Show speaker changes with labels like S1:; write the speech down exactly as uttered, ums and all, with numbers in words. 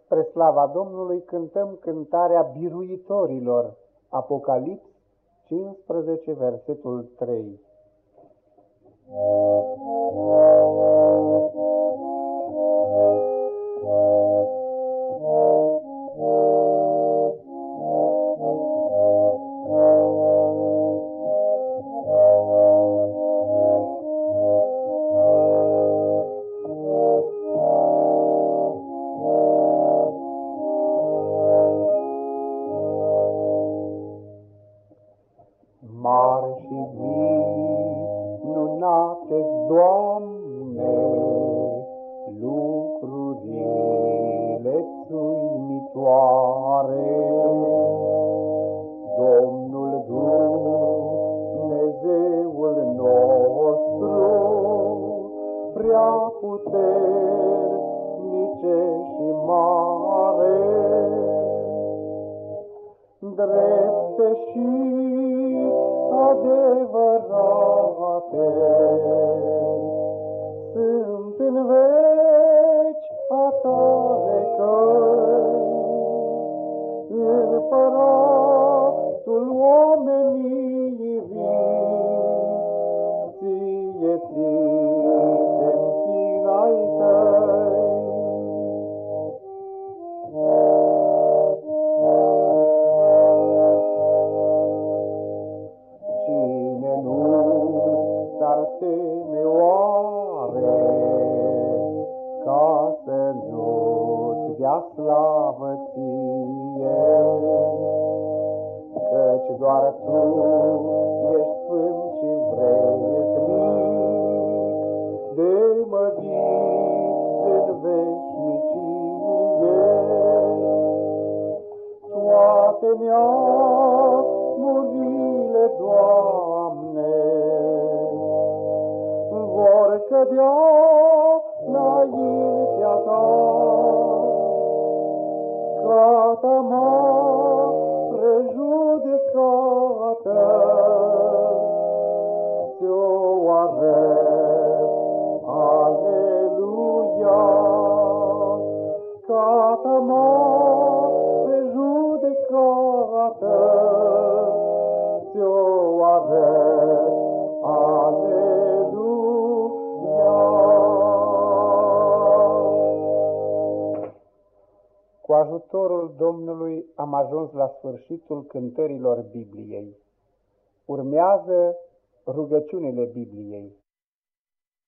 S1: Spre slava Domnului cântăm cântarea biruitorilor, Apocalips cincisprezece, versetul trei.
S2: Mari și minunate-s, Doamne, lucrurile-ți uimitoare. Domnul Dumnezeul nostru, prea puternice și mare, drepte și adevărate sunt în veci a tale căi, Împăratul omenirii, ție ți se închină ai tăi. S-ar teme oare ca să nu-ți dea slavă ție, căci doar tu ești sfânt și vrednic de mărit în veșnicie. Toate neamurile, Doamne, vor cădea înaintea ta, gata mare judecată ți-o arăt, aleluia. Gata mare judecată ți-o arăt, aleluia.
S1: Cu ajutorul Domnului am ajuns la sfârșitul cântărilor Bibliei. Urmează rugăciunile Bibliei.